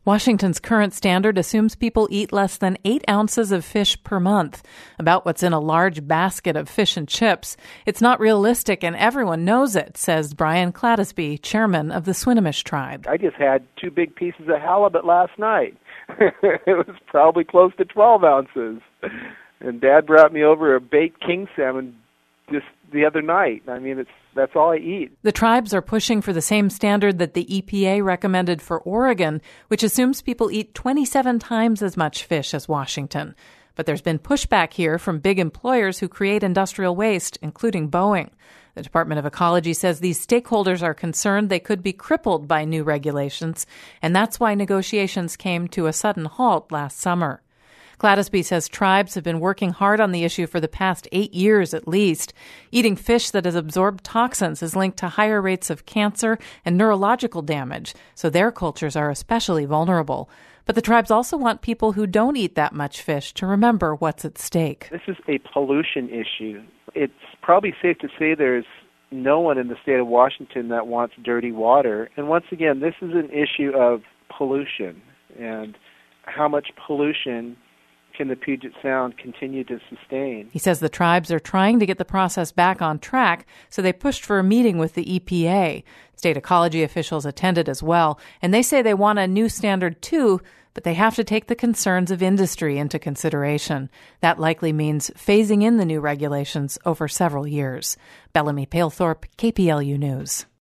Washington's current standard assumes people eat less than 8 ounces of fish per month, about what's in a large basket of fish and chips. It's not realistic, and everyone knows it, says Brian Clattisby, chairman of the Swinomish tribe. I just had 2 big pieces of halibut last night. It was probably close to 12 ounces. And Dad brought me over a baked king salmon just the other night. I mean, that's all I eat. The tribes are pushing for the same standard that the EPA recommended for Oregon, which assumes people eat 27 times as much fish as Washington. But there's been pushback here from big employers who create industrial waste, including Boeing. The Department of Ecology says these stakeholders are concerned they could be crippled by new regulations, and that's why negotiations came to a sudden halt last summer. Clattisby says tribes have been working hard on the issue for the past 8 years at least. Eating fish that has absorbed toxins is linked to higher rates of cancer and neurological damage, so their cultures are especially vulnerable. But the tribes also want people who don't eat that much fish to remember what's at stake. This is a pollution issue. It's probably safe to say there's no one in the state of Washington that wants dirty water. And once again, this is an issue of pollution and how much pollution can the Puget Sound continue to sustain. He says the tribes are trying to get the process back on track, so they pushed for a meeting with the EPA. State ecology officials attended as well, and they say they want a new standard too, but they have to take the concerns of industry into consideration. That likely means phasing in the new regulations over several years. Bellamy Palethorpe, KPLU News.